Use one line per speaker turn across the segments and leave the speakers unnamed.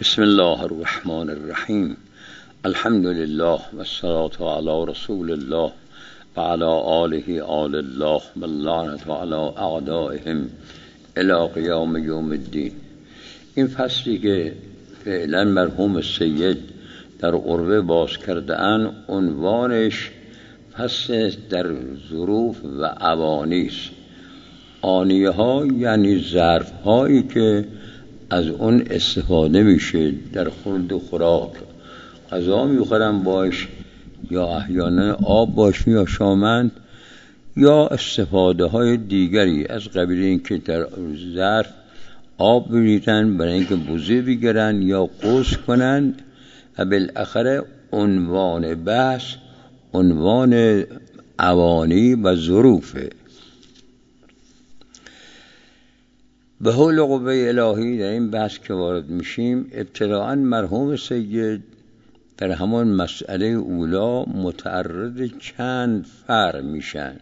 بسم الله الرحمن الرحیم. الحمد لله و الصلاة علی رسول الله و علی آله آل الله و اللعنة علی اعدائهم الی قیام یوم الدین. این فصلی که فعلا مرحوم سید در عروه باز کرده اند عنوانش فصل در ظروف و اوانی است. آنیه ها یعنی ظرف هایی که از اون استفاده میشه در خورد و خوراک، غذا میخورن باش، یا احیانا آب باش میآشامند، یا استفاده های دیگری از قبیل این که در ظرف آب بریزن برای اینکه وضو بگیرن یا غسل کنن. و بالاخره عنوان بحث عنوان اوانی و ظروفه. به حول قوه الهی در این بحث که وارد میشیم، ابتداءً مرحوم سید در همان مسئله اولا متعرض چند فرع میشن.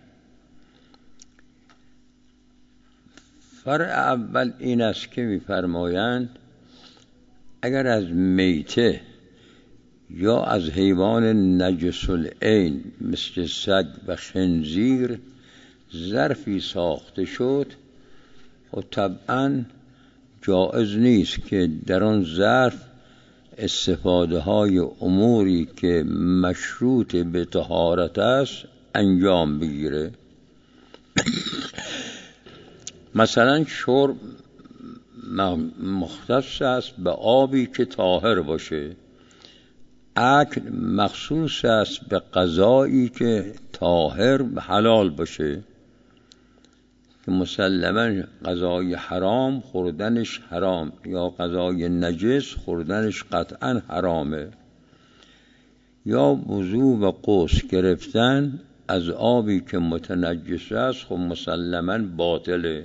فرع اول این است که میفرمایند اگر از میته یا از حیوان نجس العین مثل سگ و خنزیر ظرفی ساخته شد، و طبعا جایز نیست که در آن ظرف استفاده های اموری که مشروط به طهارت است انجام بگیره. مثلا شرب مختص است به آبی که طاهر باشه، اکل مخصوص است به غذایی که طاهر و حلال باشه، که مسلماً غذای حرام خوردنش حرام یا غذای نجس خوردنش قطعاً حرامه. یا وضو و غسل گرفتن از آبی که متنجس است خب مسلماً باطله.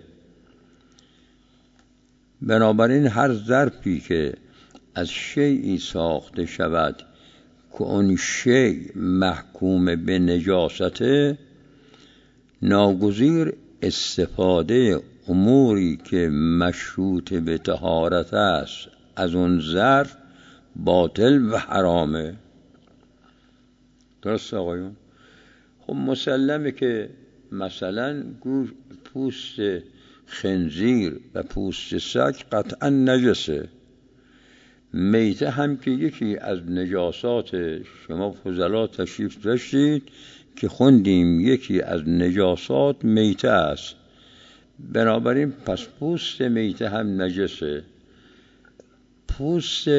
بنابراین هر ظرفی که از شیئی ساخته شود که اون شیء محکوم به نجاسته، ناگزیر استفاده اموری که مشروط به طهارت است از اون ظرف باطل و حرامه. درست آقایون؟ خب مسلمه که مثلا پوست خنزیر و پوست سگ قطعا نجسه. میته هم که یکی از نجاسات، شما فضلا تشریف داشتید که خوندیم یکی از نجاسات میته است. بنابراین پس پوست میته هم نجسه. پوست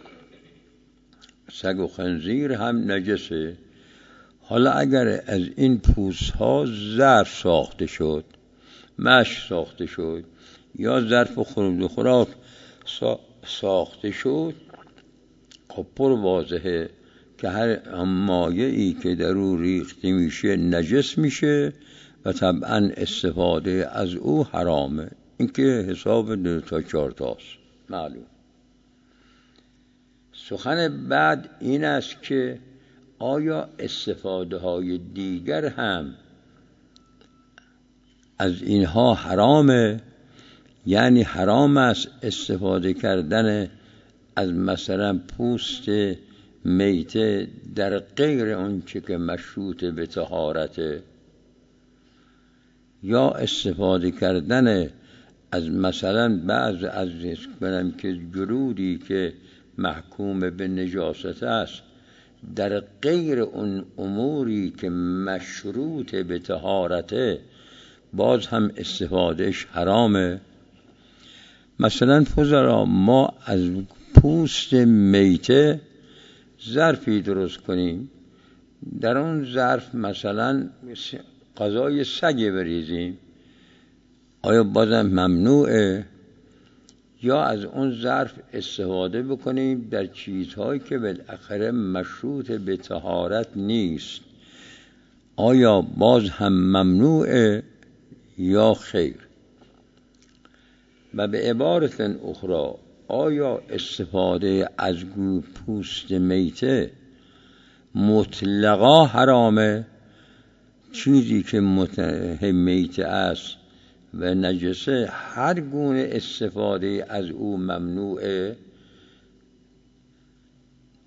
سگ و خنزیر هم نجسه. حالا اگر از این پوست ها ظرف ساخته شد، مشک ساخته شد، یا ظرف خورد و خوراک ساخته شد، خب پر واضحه که هر مایعی که در او ریخته میشه نجس میشه و طبعا استفاده از او حرامه. این که حساب 2 تا 4 تاست معلوم. سخن بعد این است که آیا استفاده های دیگر هم از اینها حرامه؟ یعنی حرام است استفاده کردن از مثلا پوست میته در غیر اون چه که مشروط به طهارته، یا استفاده کردن از مثلا بعض از کنم که جلودی که محکوم به نجاست است در غیر اون اموری که مشروط به طهارته، باز هم استفادهش حرامه. مثلا فضلا ما از پوست میته ظرفی درست کنیم، در اون ظرف مثلا غذای سگ بریزیم، آیا بازم ممنوعه؟ یا از اون ظرف استفاده بکنیم در چیزهایی که بالاخره مشروط به طهارت نیست، آیا باز هم ممنوعه یا خیر؟ و به عبارت اخرى آیا استفاده از پوست میته مطلقا حرامه؟ چیزی که میته است و نجسه هر گونه استفاده از او ممنوعه؟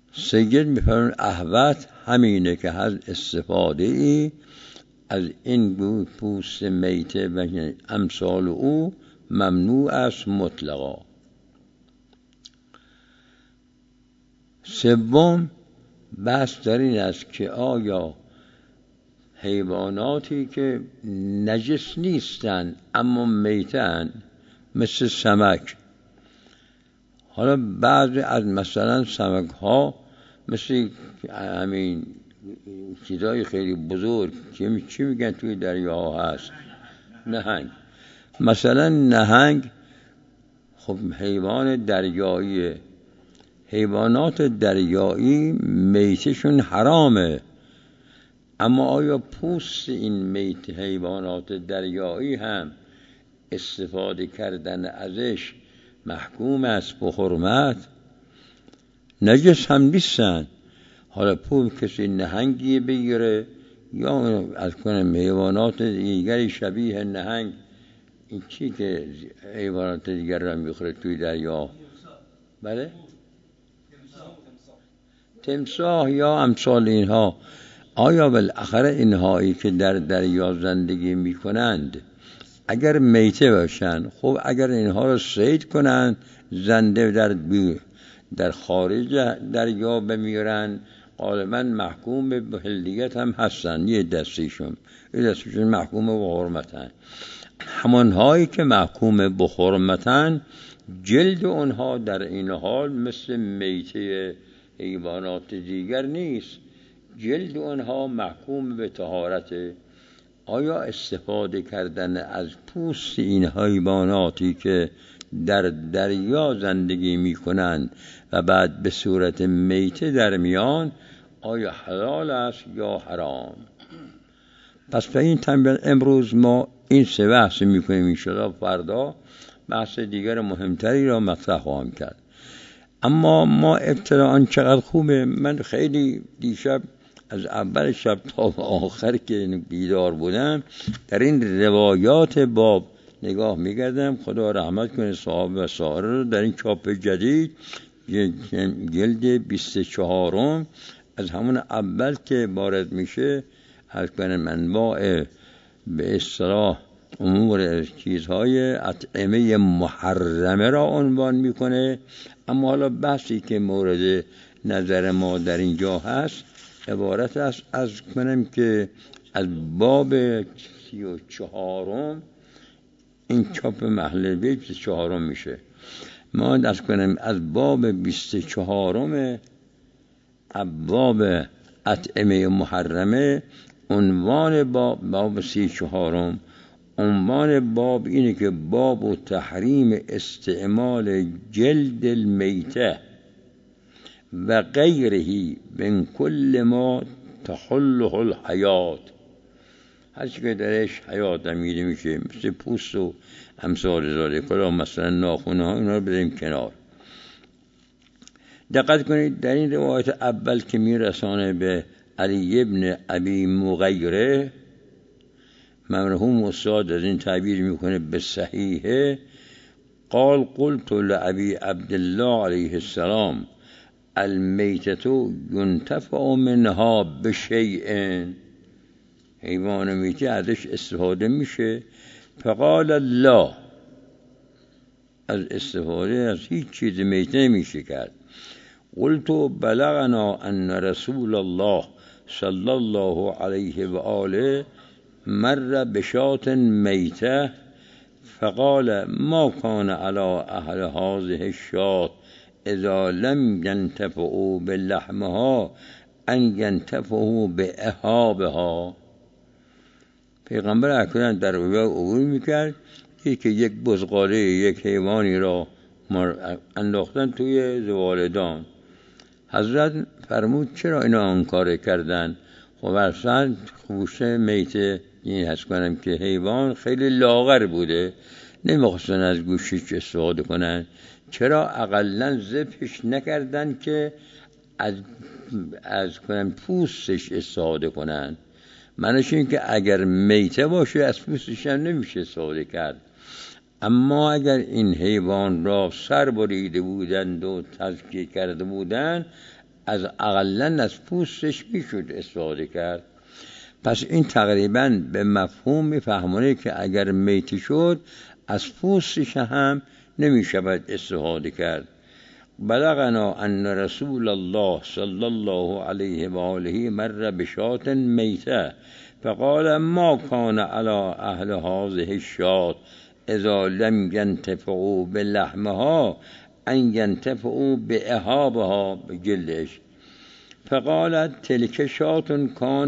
سید میفرماید احوط همینه که از استفاده ای از این پوست میته و امثال او ممنوع است مطلقا. سوم بحث در این است که آیا حیواناتی که نجس نیستن اما میتن مثل سمک، حالا بعضی از مثلا سمک ها مثل همین چیزای خیلی بزرگ که چی میگن توی دریاها هست، نهنگ، مثلا نهنگ خب حیوان دریاییه، حیوانات دریایی میتشون حرامه، اما آیا پوست این میت حیوانات دریایی هم استفاده کردن ازش محکوم است به حرمت؟ نجس هم نیستن. حالا کسی نهنگی بگیره یا از کنم حیوانات دیگری شبیه نهنگ، این چی که حیوانات دیگر را میخوره توی دریا؟ بله؟ تمساح یا امثال اینها. آیا بالاخره اینهایی که در دریا زندگی میکنند اگر میته باشن، خب اگر اینها رو صید کنند زنده در خارج دریا بمیرن غالبا محکوم به حلیت هم هستن، یه دستیشون محکوم به حرمتن. همانهایی که محکوم به حرمتن جلد اونها در این حال مثل میته حیوانات دیگر نیست، جلد اونها محکوم به طهارت. آیا استفاده کردن از پوست این حیواناتی که در دریا زندگی می کنند و بعد به صورت میته در میان آیا حلال است یا حرام؟ پس به این تنبیه امروز ما این سه بحث می کنیم، انشاءالله فردا بحث دیگر مهمتری را مطرح خواهم کرد. اما ما ابتداءً چقدر خوبه، من خیلی دیشب از اول شب تا آخر که بیدار بودم در این روایات باب نگاه می‌کردم. خدا رحمت کنه صاحب و سایر رو در این چاپ جدید جلد 24 از همون اول که وارد میشه از کنم انواع به اصطلاح امور چیزهای اطعمه محرمه را عنوان میکنه. اما حالا بحثی که مورد نظر ما در اینجا هست عبارت است از کنم که از باب 34 این چاپ محل 24 میشه. ما از کنم از باب 24 ابواب اطعمه محرمه عنوان باب 34 عنوان باب اینه که باب تحریم استعمال جلد المیته و غیره من کل ما تحله الحیات، هر چی که درش حیات امیده میشه مثل پوست و امثال ذالک، کلا مثلا ناخونه ها اینا رو بدیم کنار. دقت کنید در این روایت اول که میرسانه به علی ابن ابی مغیره، مرحوم استاد از این تعبیر میکنه به صحیحه، قال قلت لأبي عبد الله علیه السلام المیتة ینتفع منها بشیء، حیوان میته ازش استفاده میشه؟ فقال لا، از استفاده از هیچ چیز میته نمیشه کرد. قلت بلغنا ان رسول الله صلی الله علیه و آله مر بشاة میته فقال ما كان على اهل هذه الشاة اذا لم ينتفعوا بلحمها ان ينتفعوا باهابها. پیغمبر اکرم در رویا عبور میکرد که یک بزغاله یک حیوانی را انداختن توی زوالدان. حضرت فرمود چرا اینا آن کار کردن؟ خب اصلا خوشه میته این هست کنم که حیوان خیلی لاغر بوده، نمیخواستن از گوشش استفاده کنن، چرا اقلن ذبحش نکردن که از کنم پوستش استفاده کنن؟ معنیش این که اگر میته باشه از پوستش هم نمیشه استفاده کرد. اما اگر این حیوان را سر بریده بودند و تزکیه کرده بودند از اقلن از پوستش میشد استفاده کرد. پس این تقریبا به مفهوم میفهمونه که اگر میت شد از پوستش هم نمیشود استفاده کرد. بلغنا ان رسول الله صلی الله علیه و آله مر بشاة میته فقال ما کان علی اهل هذه الشاة اذا لم ينتفعوا بلحمها ان ينتفعوا باهابها بجلدش. فقالت تلك شاة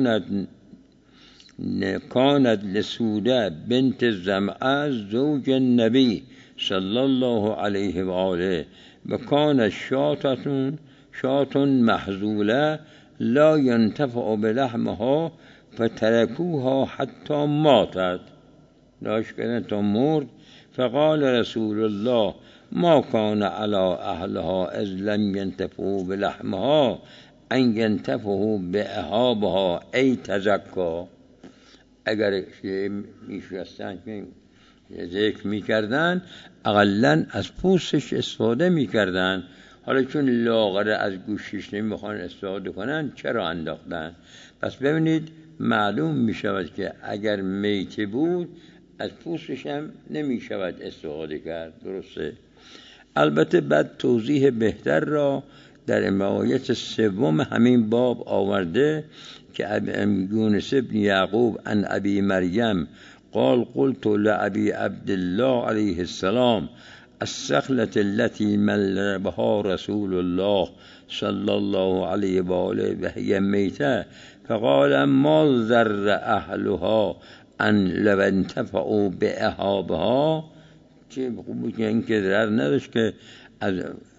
كانت لسودة بنت الزمعة زوج النبي صلی الله علیه و آله و كانت شاة محزولة لا ينتفع بلحمها فتركوها حتى ماتت، داشت کردن تا مرد. فقال رسول الله ما كان على اهلها اذ لم ينتفعوا بلحمها ان ينتفعوا باهابها ای تزکا. اگر میشستن ذکر میکردن اقلن از پوستش استفاده میکردن. حالا چون لاغره از گوشش نمیخوان استفاده کنن چرا انداختن؟ پس ببینید معلوم میشود که اگر میت بود از پوستش هم نمیشود استفاده کرد. درسته؟ البته بعد توضیح بهتر را در روایت سوم همین باب آورده که یونس بن یعقوب عن ابی مریم قال قلت لأبي عبد الله عليه السلام السخلة التي مل بها رسول الله صلى الله عليه وآله وهي ميتة فقال ما ضر أهلها أن لو انتفعوا بإهابها. چه خوب که این که ضرر نداشت که از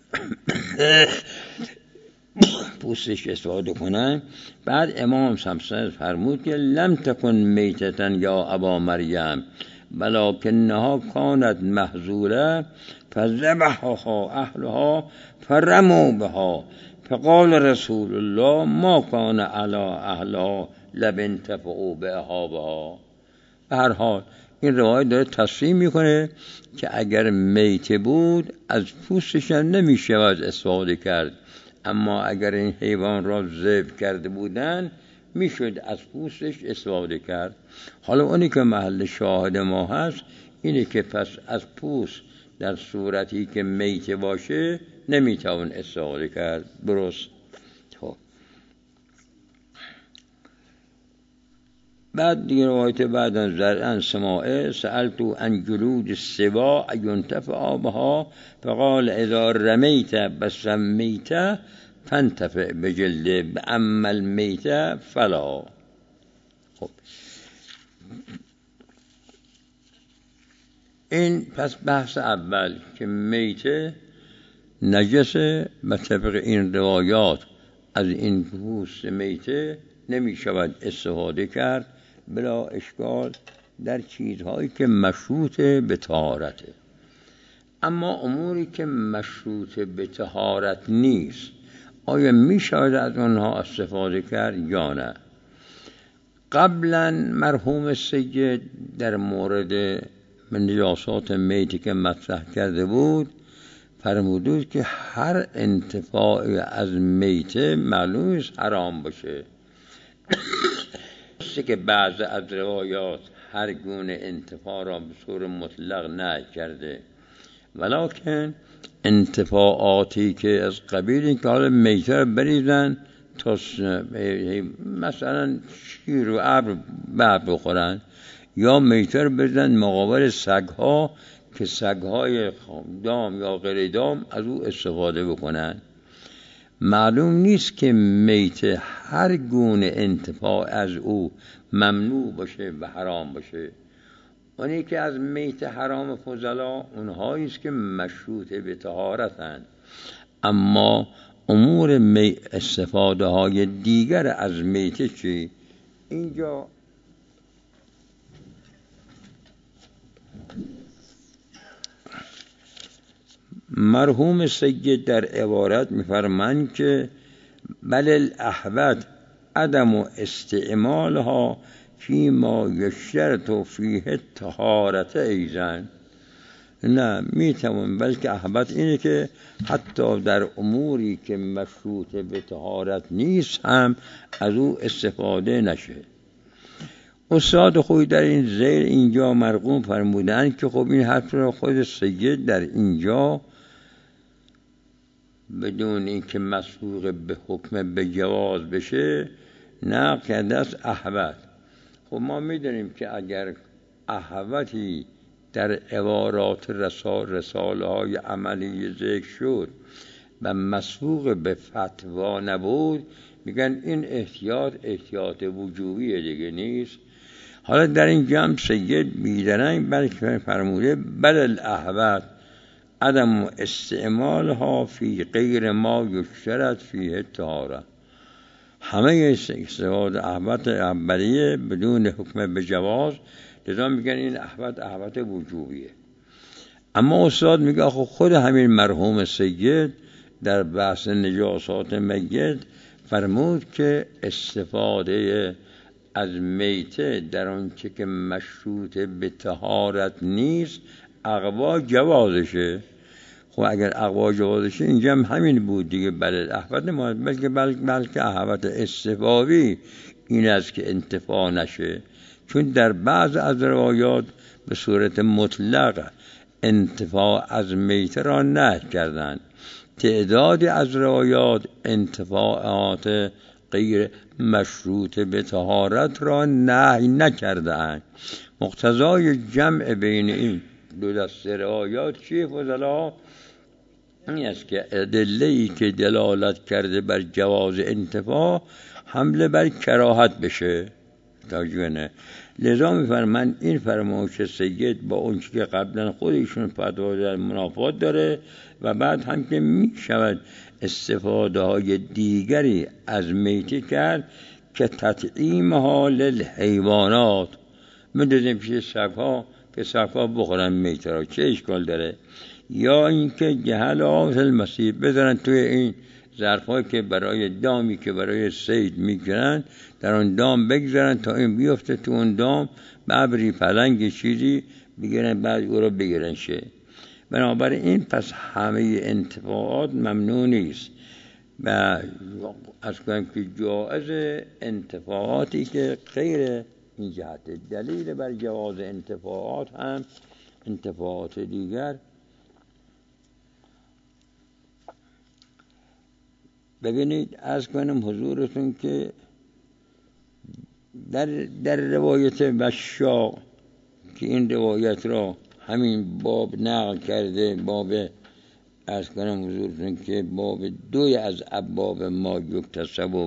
پوستش استفاده کنن. بعد امام سمسن فرمود که لم تکن میتتن یا ابا مریم ولکنها کانت محزوله فذبحها اهلها فرموا بها فقال رسول الله ما کان علی اهلها لو انتفعوا باهابها. به هر حال این روایت داره تصریح میکنه که اگر میت بود از پوستش نمی شود استفاده کرد، اما اگر این حیوان را ذبح کرده بودن میشد از پوستش استفاده کرد. حالا اونی که محل شاهد ما هست اینه که پس از پوست در صورتی که میت باشه نمیتوان استفاده کرد. درست؟ بعد دیگه روایت بعدا زرعن سماعه سألتو عن جلود السباع ينتفع بها فقال اذا رمیت بسمیت فانتفع بجلده اما المیت فلا. خب این پس بحث اول که میت نجسه و طبق این روایات از این پوست میت نمی شود استفاده کرد بلا اشکال در چیزهایی که مشروط به طهارته. اما اموری که مشروط به طهارت نیست آیا می شود از آنها استفاده کرد یا نه؟ قبلا مرحوم سید در مورد نجاسات میتی که مطرح کرده بود فرمود که هر انتفاع از میت معلوم است حرام باشه. که بعض از روایات هر گونه انتفاع را به صورت مطلق نهی کرده، ولکن انتفاعاتی که از قبیل این که حالا میته را بریزن تا مثلا شیر و ابر بعد بخورن یا میته را بریزن مقابل سگها که سگهای دام یا غیر دام از او استفاده بکنن، معلوم نیست که میت هر گونه انتفاع از او ممنوع باشه و حرام باشه. اونی که از میت حرام فضلا اونهایی است که مشروط به طهارتند، اما امور استفاده های دیگر از میت چی؟ اینجا مرحوم سید در عبارت می‌فرمایند که بل الاحوط عدم استعمالها فيما يشترط فيه الطهارة ایضا. نه میتوان، بلکه احوط اینه که حتی در اموری که مشروط به طهارت نیست هم از او استفاده نشه. استاد خوی در این زیر اینجا مرقوم فرمودند که خب این حرف را خود سید در اینجا بدون اینکه مسبوق به حکم به جواز بشه نقل کرده است احوط. خب ما میدونیم که اگر احوطی در عبارات رساله های عملی ذکر شد و مسبوق به فتوا نبود، میگن این احتیاط وجوبی دیگه نیست. حالا در این جمع سید بیدرنگ بلکه فرموده بل الاحوط عدم استعمالها فی غیر ما یشترط فیه طهاره. همه استفاده احوط اولیه بدون حکم به جواز، لذا میگن این احوط وجوبیه. اما استاد میگه خود همین مرحوم سید در بحث نجاسات میت فرمود که استفاده از میته در آنچه که مشروط به طهارت نیست اقوا جوازشه. خب اگر اقوا جوازشه اینجا هم همین بود دیگه، بلکه احوط ما بلکه احوط استفاوی این است که انتفاع نشه، چون در بعض از روایات به صورت مطلق انتفاع از میته را نهی کردند. تعدادی از روایات انتفاعات غیر مشروط به طهارت را نهی نکردند. مقتضای جمع بین این دو دسته روایات چیه فضلا؟ این است که ادله‌ای که دلالت کرده بر جواز انتفاع حمله بر کراهت بشه. توجه نه. لذا میفرمایند این فرمایش سید با اون که قبلا خودشون فتوا دادن منافات داره و بعد هم که میشود استفاده های دیگری از میته کرد که تطعیمها للحیوانات، میدونیم پیش سگ‌ها بخورن میته را، چه اشکال داره؟ یا اینکه جهل آفت المسیح بذارن توی این ظرفایی که برای دامی که برای صید میگیرن در اون دام بگذارن تا این بیفته تو اون دام، ببری پلنگ چیزی بگیرن بعد او رو بگیرن شه. بنابراین پس همه انتفاعات ممنوع نیست و از کنم که جائز انتفاعاتی که غیر این جهت دلیل بر جواز انتفاعات هم انتفاعات دیگر. ببینید از کنم حضورتون که در روایت بشار که این روایت را همین باب نقل کرده، باب از کنم حضورتون که باب 2 از ابواب ما یکتسب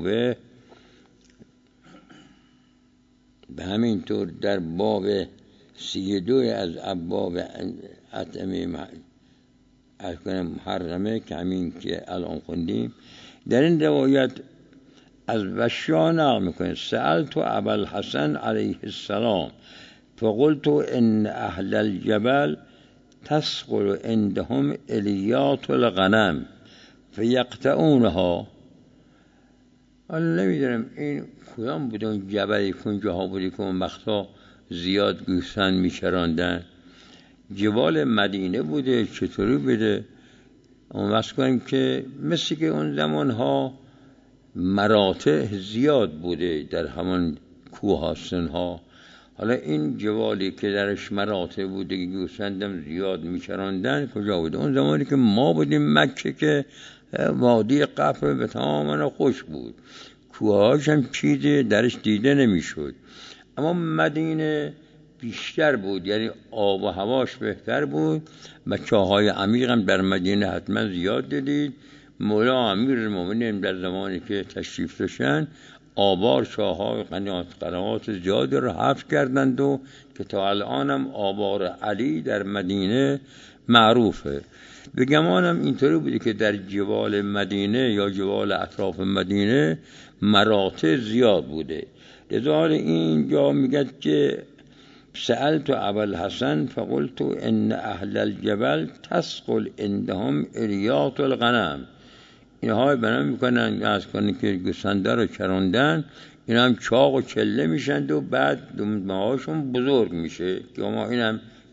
به همین طور در باب 32 از ابواب اطعمه از کنم محرمه که همین که الان خوندیم، در این روایت از بشار نقل میکنه سألت ابوالحسن علیه السلام فقلت ان اهل الجبل تسقل عندهم الیات الغنم فیقطعونها. حالا نمیدونم این کدام بوده اون جبلی کنجاها بودی که اون وقتا زیاد گوسفند میچراندن، جبال مدینه بوده چطوری بوده؟ اون وقت کنیم که مثل که اون زمانها مراتع زیاد بوده در همون کوهستان ها. حالا این جوالی که درش مراتع بوده که گوسفندم زیاد میچراندن کجا بوده؟ اون زمانی که ما بودیم مکه که وادی قفر به تماما خوش بود، کوهاش هم چیزی درش دیده نمیشد. اما مدینه بیشتر بود، یعنی آب و هواش بهتر بود و چاهای عمیق هم در مدینه حتما زیاد دیدید. مولا امیرالمومنین در زمانی که تشریف داشتن آبار چاهای قنوات زیادی رو حفظ کردند و که تا الان هم آبار علی در مدینه معروفه. به گمانم اینطوری بودی که در جبال مدینه یا جبال اطراف مدینه مراتع زیاد بوده. لذا اینجا میگه که سألت ابوالحسن فقلت ان اهل الجبل تسقل عندهم الیات الغنم. اینها بنا میکنن از کنن که گوسفندا رو چراندن، اینا هم چاق و چله میشند و بعد دمهاشون بزرگ میشه که ما اینم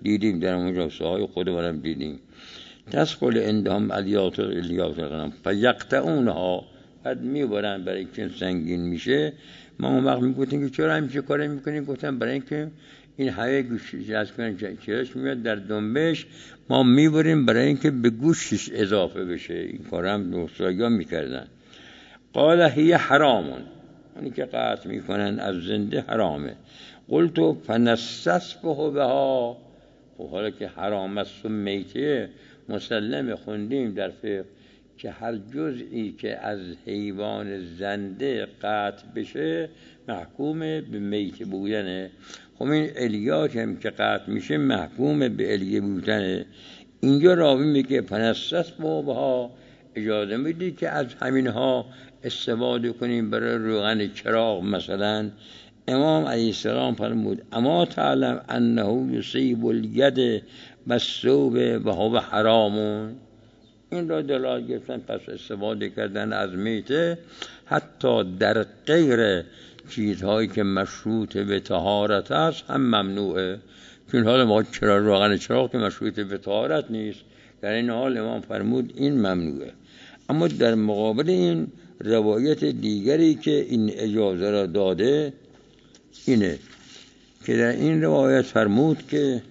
دیدیم در اونجا ساهای خودمونم دیدیم. تسقل عندهم الیات الغنم فیقطعونها، بعد میبرن برای اینکه سنگین میشه. ما اون وقت میگفتیم که چرا همیشه کار میکنیم؟ گفتم برای اینکه این همه گوش از کنن چرش میاد در دنبش، ما میبریم برای اینکه به گوشش اضافه بشه. این کار هم نوستاگا میکردن. قال هی حرامون، اونی که قطع میکنن از زنده حرامه. قلتو فنستصبح بها، خب حالا که حرام است و میته مسلم خوندیم در فقه که هر جزئی که از حیوان زنده قطع بشه محکوم به میت بودنه. خب این الیات هم که قطع میشه محکوم به الیه بودنه. اینجا راوی میگه فنستصبح بها، اجازه میدی که از همینها استفاده کنیم برای روغن چراغ مثلا. امام علیه السلام فرمود اما تعلم انه یصیب الید و الثوب و هو حرامون. این را دلالت گرفتن پس استفاده کردن از میته حتی در غیر چیزهایی که مشروط به طهارت است هم ممنوعه. چون حال ما روغن چراغ که مشروط به طهارت نیست، در این حال امام فرمود این ممنوعه. اما در مقابل این روایت دیگری که این اجازه را داده اینه که در این روایت فرمود که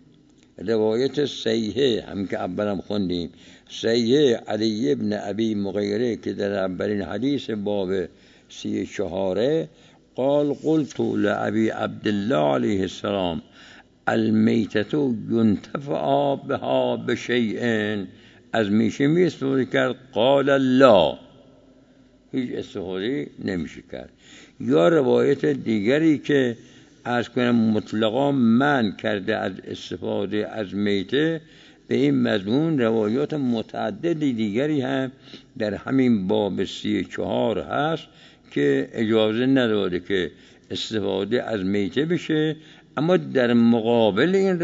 روایت صحیحه هم که اولم خوندیم، صحیحه علی ابن ابی مغیره که در اولین حدیث باب 34 قال قلت لابی عبدالله علیه السلام المیتة ینتفع بها بشیء، از میشه می استفاده کرد؟ قال لا، هیچ استفاده نمیشه کرد. یا روایت دیگری که از کنم مطلقا من کرده از استفاده از میته، به این مضمون روایات متعددی دیگری هم در همین باب 34 هست که اجازه نداده که استفاده از میته بشه. اما در مقابل این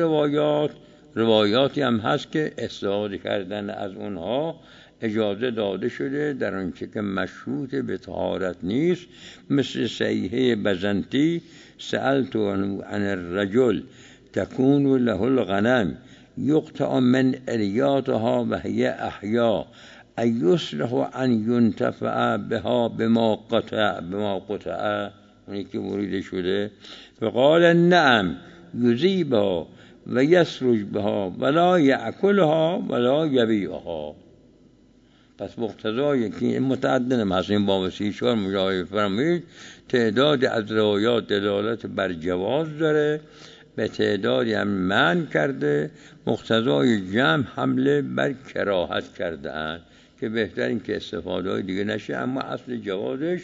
روایاتی هم هست که استفاده کردن از اونها اجازه داده شده در آنچه که مشروط به طهارت نیست، مثل صحیحه بزنتی سألت عن الرجل تكون له الغنم يقطع من الیاتها و هی احیا ایصلح ان ینتفع بها بما قطع اونی که بریده شده. فقال نعم یذیبها و یسرج بها ولا یأکلها ولا یبیعها. پس مقتضای که متعددم هست این باب 34 مجاهد فرمید تعداد از روایات دلالت بر جواز داره، به تعدادی هم منع کرده، مقتضای جمع حمله بر کراهت کرده اند که بهترین که استفاده های دیگه نشه، اما اصل جوازش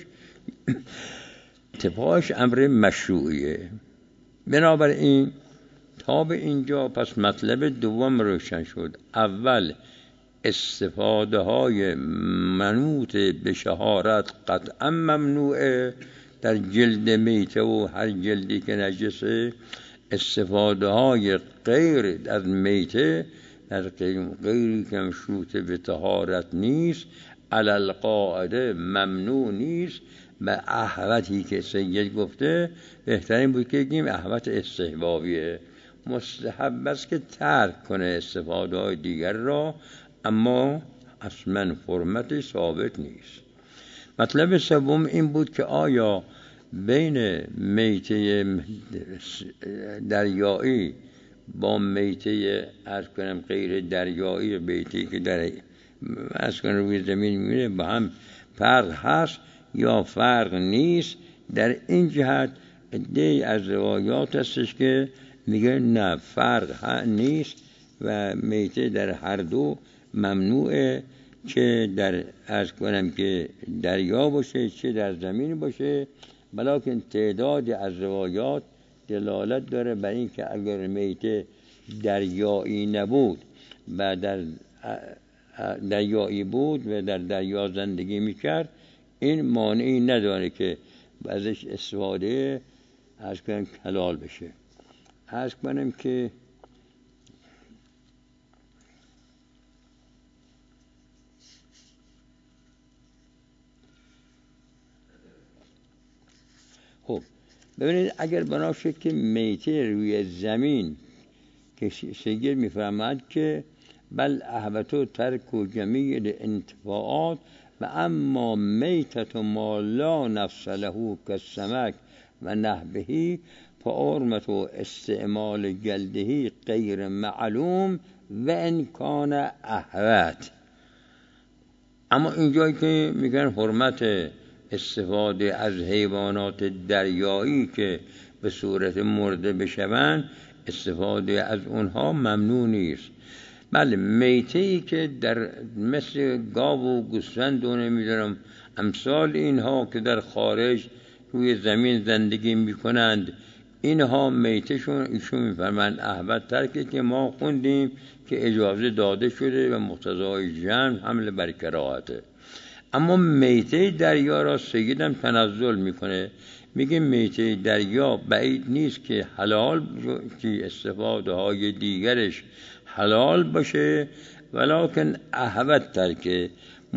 اتفاقش امر مشروعیه. بنابراین تا به اینجا پس مطلب دوم روشن شد. اول استفاده های منوط به شهارت قطعا ممنوعه در جلد میته و هر جلدی که نجسه. استفاده های غیر از میته در غیری که مشروط به طهارت نیست علی القاعده ممنوع نیست. به احوتی که سید گفته بهترین بود که بگیم احوت استحبابیه، مستحب است که ترک کنه استفاده های دیگر را، اما اصلا حرمتش ثابت نیست. مطلب سوم این بود که آیا بین میته دریایی با میته عرض کنم غیر دریایی، میته که در عرض کنم روی زمین میره با هم فرق هست یا فرق نیست؟ در این جهت عده‌ای از روایات هستش که میگه نه فرق نیست و میته در هر دو ممنوعه، چه در عرض کنم که دریا باشه چه در زمین باشه. بلکه تعدادی از روایات دلالت داره بر این که اگر میته دریایی نبود و در دریایی بود و در دریا زندگی میکرد، این مانعی نداره که ازش استفاده عرض کنم حلال بشه. عرض کنم که خب ببینید اگر بنا شد که میته روی زمین که سید میفرماد که بل احبتو ترک و جمیع الانتفاعات و اما میتت ما لا نفس له کالسمک و نحبهی فحرمت استعمال جلده غیر معلوم و امکان احوت. اما اینجایی که میگن حرمت استفاده از حیوانات دریایی که به صورت مرده بشوند، استفاده از اونها ممنوع نیست. بله، میته‌ای که در مثل گاو و گوسفند و نمیدونم امثال اینها که در خارج روی زمین زندگی میکنند، اینها میتهشون ایشون میفرمند احبت ترکه که ما خوندیم که اجازه داده شده و مقتضای جمع حمل بر کراهته. اما میته دریا را سیدم تنزل میکنه، میگه میته دریا بعید نیست که حلال که استفاده های دیگرش حلال باشه، ولکن احبت ترکه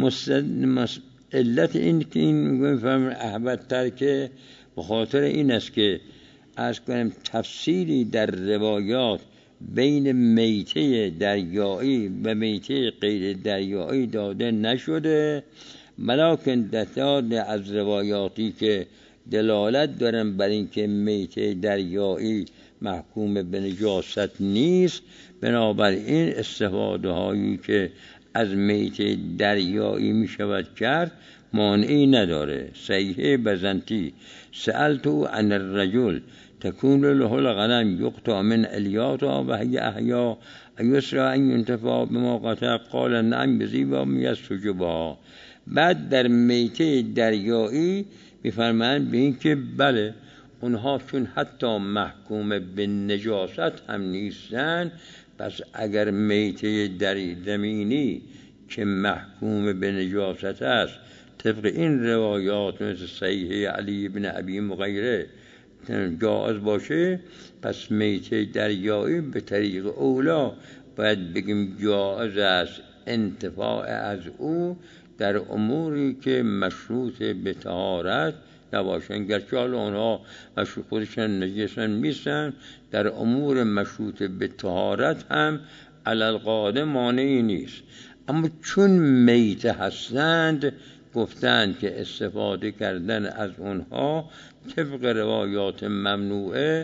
علت این که این میفهم احبت ترکه به خاطر این است که عرض کنم تفسیری در روایات بین میته دریایی و میته غیر دریایی داده نشده، ولکن دستاد از روایاتی که دلالت دارن بر اینکه میته دریایی محکوم به نجاست نیست، بنابراین استفاده هایی که از میته دریایی می شود کرد مانعی نداره. صحیح بزنتی سألتو عن الرجل تكون له الغنم يقطع من الياتا و هي احیا ایسرا ان ينتفع بما قطع قال نعم بزیبا میسجبها. بعد در میته دریایی میفرمایند به این که بله اونها چون حتی محکوم به نجاست هم نیستن، پس اگر میته زمینی که محکوم به نجاست است طبق این روایات مثل صحیح علی بن ابی مغیره جائز باشه، پس میته دریایی به طریق اولا باید بگیم جائز است انتفاع از او در اموری که مشروط به طهارت نباشن، گرچه حالا اونها مشروط خودشن نجسن میستن، در امور مشروط به طهارت هم علی القاعده مانعی نیست. اما چون میته هستند گفتند که استفاده کردن از اونها طبق روایات ممنوعه،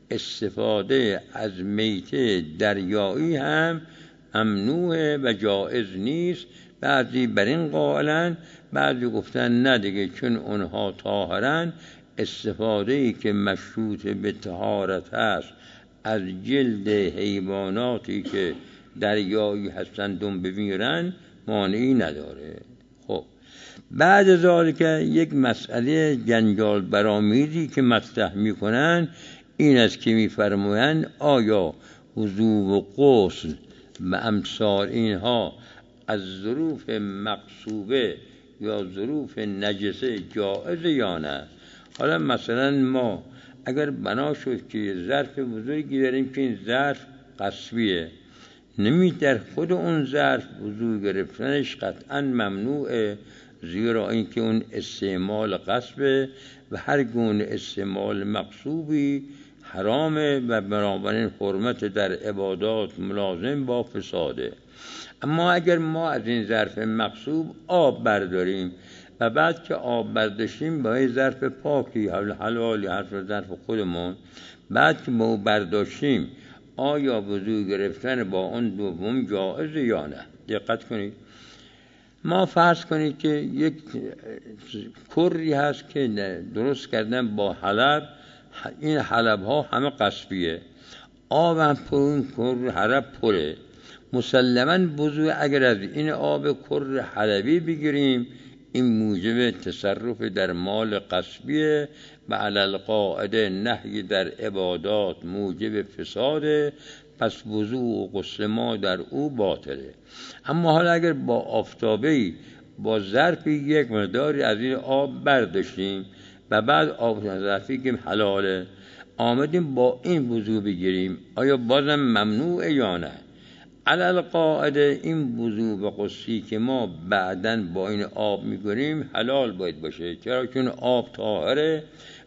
استفاده از میته دریایی هم ممنوعه و جائز نیست. بعضی بر این قائلن، بعضی گفتن نه دیگه، چون اونها طاهرن، استفاده ای که مشروط به طهارت هست از جلد حیواناتی که دریایی هستند و بمیرن مانعی نداره. خب بعد از ذالک یک مسئله جنجال برآمیزی که مطرح میکنن این است که میفرمایند آیا وضو و غسل و امثال اینها از ظروف مقصوبه یا ظروف نجسه جائز یا نه؟ حالا مثلا ما اگر بنا شد که ظرف بزرگی داریم که این ظرف قصبیه، نمی در خود اون ظرف وضو گرفتنش قطعا ممنوعه، زیرا اینکه اون استعمال قصبه و هر گونه استعمال مقصوبی حرامه و بنابراین حرمت در عبادات ملازم با فساده. اما اگر ما از این ظرف مقصوب آب برداریم و بعد که آب برداشتیم با این ظرف پاکی حلالی حرف ظرف خودمون، بعد که ما برداشتیم آیا وضو گرفتن با اون دوم جائز یا نه؟ دقت کنید. ما فرض کنید که یک کری هست که درست کردن با حلب، این حلب ها همه قصبیه، آب هم پر این کر حلب پره، مسلماً وضو اگر از این آب کر حلبی بگیریم این موجب تصرف در مال قصبیه و علی القاعده نهی در عبادات موجب فساده، پس وضو و غسل ما در او باطله. اما حالا اگر با آفتابه‌ای با ظرفی یک مقداری از این آب برداشتیم و بعد آب ظرفی که حلاله آمدیم با این وضو بگیریم، آیا بازم ممنوعه یا نه؟ علی القاعده این وضو و غسلی که ما بعداً با این آب می‌کنیم حلال باید باشه. چرا؟ چون آب طاهره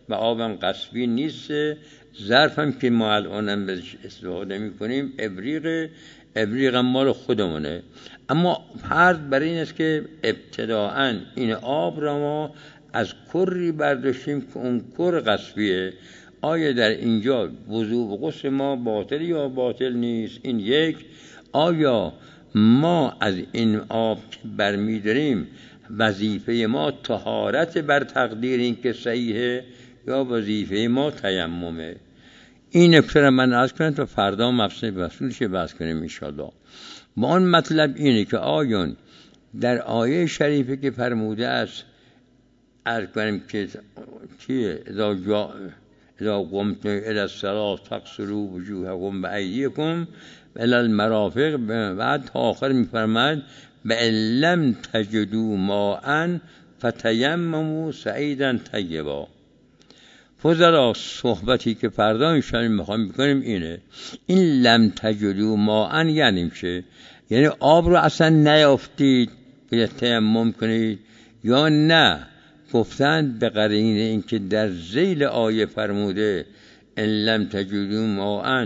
و آبم قصبی نیست. ظرفم که ما الانم بهش استفاده میکنیم ابریق مال خودمونه. اما فرض بر این است که ابتداعاً این آب را ما از کری برداشتیم که اون کر قصبیه. آیا در اینجا وضوء و غسل ما باطل یا باطل نیست؟ این یک. آیا ما از این آب که برمی‌داریم وظیفه ما طهارت بر تقدیر این که صحیحه یا وظیفه ما تیممه؟ این نکته را من عرض کنم تا فردا مفصولش بحث کنیم انشاءالله. با آن مطلب اینه که آیون در آیه شریفه که فرموده است عرض کنیم که اذا قمتم الی الصلاة فاغسلوا وجوهکم و ایدیکم الی المرافق، بعد تا آخر میفرماید بئن لم تجدوا ماء فتیمموا صعیدا طیبا. فضلا صحبتی که فردا انشاءالله میخوام بکنیم اینه. این لم تجدوا ماء یعنی چه؟ یعنی آب رو اصلا نیافتید که تیمم کنید یا نه؟ گفتند به قرینه این که در ذیل آیه فرموده ان لم تجدوا ماء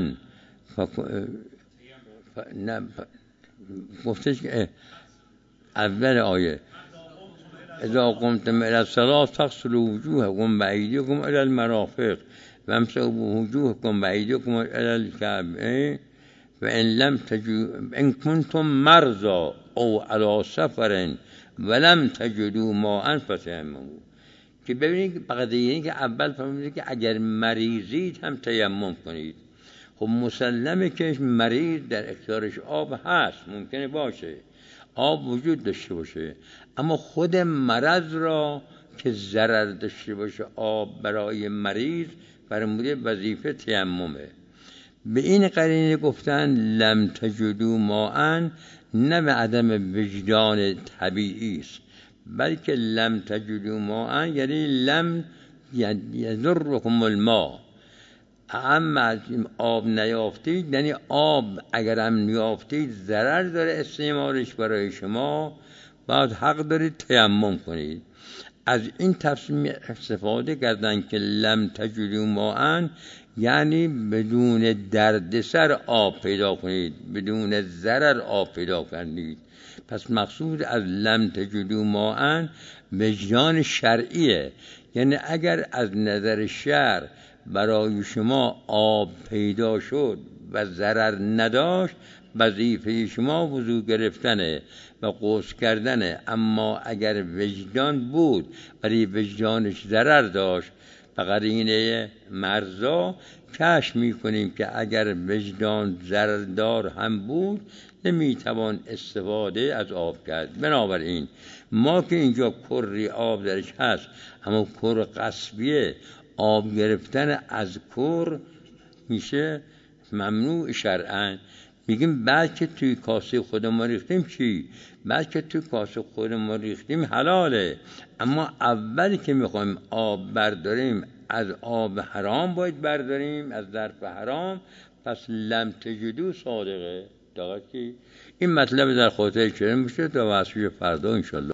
گفتش که اول آیه اذا قمتم الى الصلاة فاغسلوا وجوهکم و ایدیکم الى المرافق وامسحوا بوجوهکم و ایدیکم الى الکعبین وان لم تجدوا ان کنتم مرضى او علی سفر ولم تجدوا ماء فتیمموا. که ببینید فقط اینه که اول فرموده که اگر مریضید هم تیمم کنید. خب مسلمه که مریض در اختیارش آب هست، ممکنه باشه آب وجود داشته باشه، اما خود مرض را که ضرر داشته باشه آب برای مریض فرموده وظیفه تیممه. به این قرینه گفتن لم تجدوا ماء نه به عدم وجدان طبیعی است، بلکه لم تجدوا ماء یعنی لم یضرکم الماء. اما آب نیافتید یعنی آب اگرم نیافتید ضرر داره استعمالش برای شما، بعد حق دارید تیمم کنید. از این تفسیر استفاده کردن که لم تجدوا ماء یعنی بدون دردسر آب پیدا کنید، بدون ضرر آب پیدا کنید. پس مقصود از لم تجدوا ماء وجدان شرعیه، یعنی اگر از نظر شرع برای شما آب پیدا شد و ضرر نداشت وظیفه شما وضو گرفتنه و غسل کردنه. اما اگر وجدان بود ولی وجدانش ضرر داشت و قرینه مرضا کشف میکنیم که اگر وجدان ضرردار هم بود نمیتوان استفاده از آب کرد. بنابراین ما که اینجا کری آب درش هست اما کر قصبیه، آب گرفتن از کر میشه ممنوع شرعاً. میگیم بلکه توی کاسه خودمون ریختیم چی؟ بلکه توی کاسه خودمون ریختیم حلاله، اما اولی که میخوایم آب برداریم از آب حرام باید برداریم، از ظرف حرام. پس لم تجدوا صادقه. این مطلب در خاطر کریم میشه تا واسه فردا انشالله.